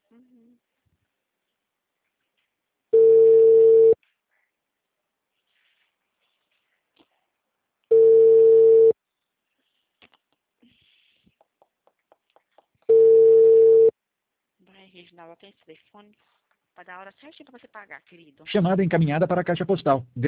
Uhum. Vai, Reginaldo, tem esse telefone. Pra dar a hora certinha pra você pagar, querido. Chamada encaminhada para a caixa postal.